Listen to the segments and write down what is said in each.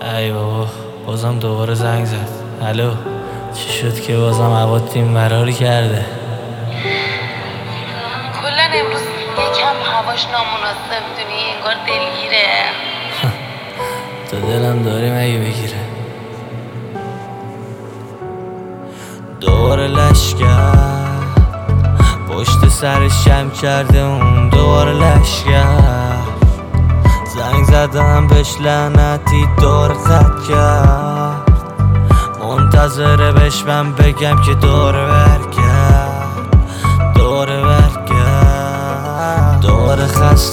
ای بابا بازم دوباره زنگ زد. الو، چی شد که بازم هوا تیم فراری کرده؟ کلا امروز یکم هواش نامناسب دونی، انگار دلگیره. تو دلم داری مگه بگیره؟ دوباره لشگر پشت سرش شم کرده، اون دوباره لشگر زنگ زدم بهش لعنتی دور خط کرد، منتظره بهش من بگم که دوره برگرد، دوره برگرد. دوباره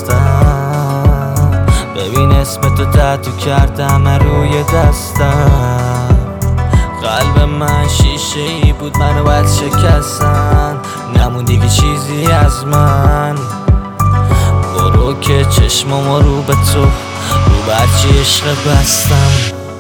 خستم، ببین اسم تو تتو کردم روی دستم. قلب من شیشه ای بود، منو باید شکستن، نمون دیگه چیزی از من. برو که چشمامو رو به تو، رو برچی عشق بستم.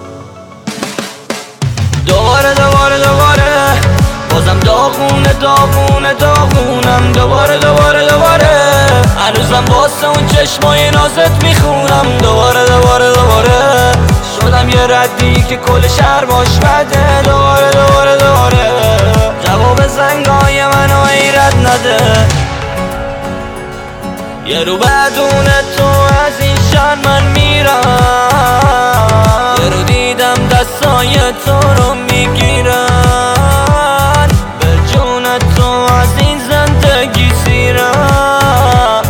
دوباره دوباره دوباره بازم داغونه داغونه داغونم. دوباره دوباره دوباره هنوزم واسه اون چشمای نازت میخونم. دوباره دوباره دوباره شدم یه ردی که کل شهر باش بده. دوباره دوباره دوباره جواب زنگای منو ایراد نده. یه رو بدون تو از این شهر من میرم، یه رو دیدم دستای تو رو میگیرن، به جون تو از این زندگی سیرم.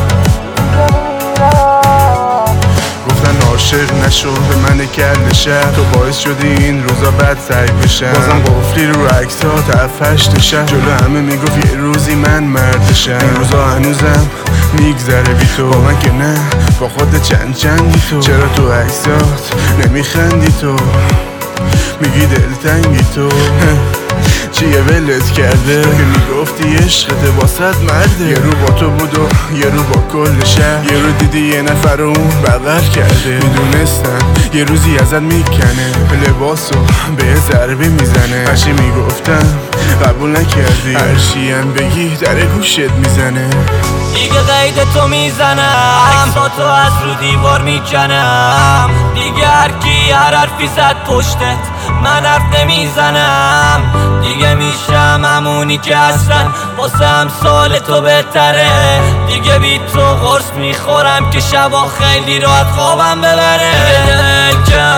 گفتن عاشق نشو به من کل شهر، تو باعث شدی این روزا بدتر بشم. بازم قفلی رو عکس ها تفشت شهر، جلو همه میگفت یه روزی من مردشم. این روزا هنوزم میگذره بی تو، با من که نه با خود چند چندی تو. چرا تو عکسات نمیخندی تو، میگی دلتنگی تو. چیه ولت کرده که میگفتی عشقت واسط مرده؟ یه رو با تو بود و یه رو با کل شهر، یه رو دیدی یه نفر رو اون بغل کرده. میدونستم یه روزی ازت میکنه، لباسو به ضربه میزنه. هرچی میگفتم قبول نکردی، هرچی هم بگی در گوشت میزنه. دیگه قید تو میزنم، عکساتو از رو دیوار میکنم. دیگه هرکی هر حرفی زد پشتت من حرف نمیزنم. دیگه میشم همونی که اصلا واسه امثال تو بهتره. دیگه بی تو قرص میخورم که شبا خیلی راحت خوابم ببره. دل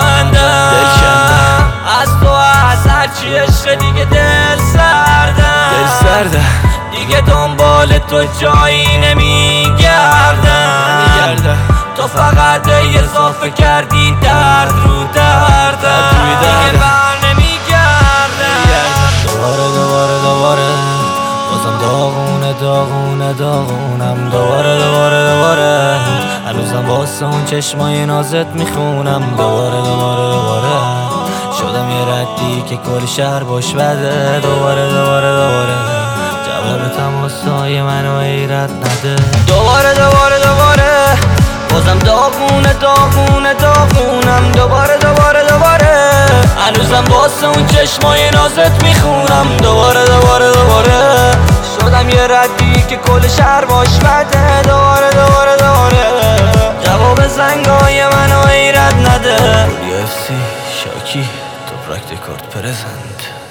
کندم از تو، از هرچی عشق دیگه دل سردم. دیگه دنبال تو جایی نمیگردم. تو فقط اضافه کردی درد رو دردم، دیگه بر نمیگردم. دوباره دوباره دوباره بازم داغونه داغونه داغونم. دوباره دوباره دوباره هنوزم واسه اون چشمای نازت میخونم. دوباره دوباره دوباره شدم یه ردی که کل شهر باش بده. دوباره دوباره دوباره جواب تماسای منو ایراد نده. دوباره دوباره دوباره بازم داغونه داغونه داغونم. دوباره دوباره دوباره هنوزم واسه اون چشمای نازت میخونم. دوباره دوباره دوباره شدم یه ردی که کل شهر باش بده. دوباره دوباره دوباره جواب زنگای منو ایراد نده. UFC شاکی توپرک دکارت پرزنت.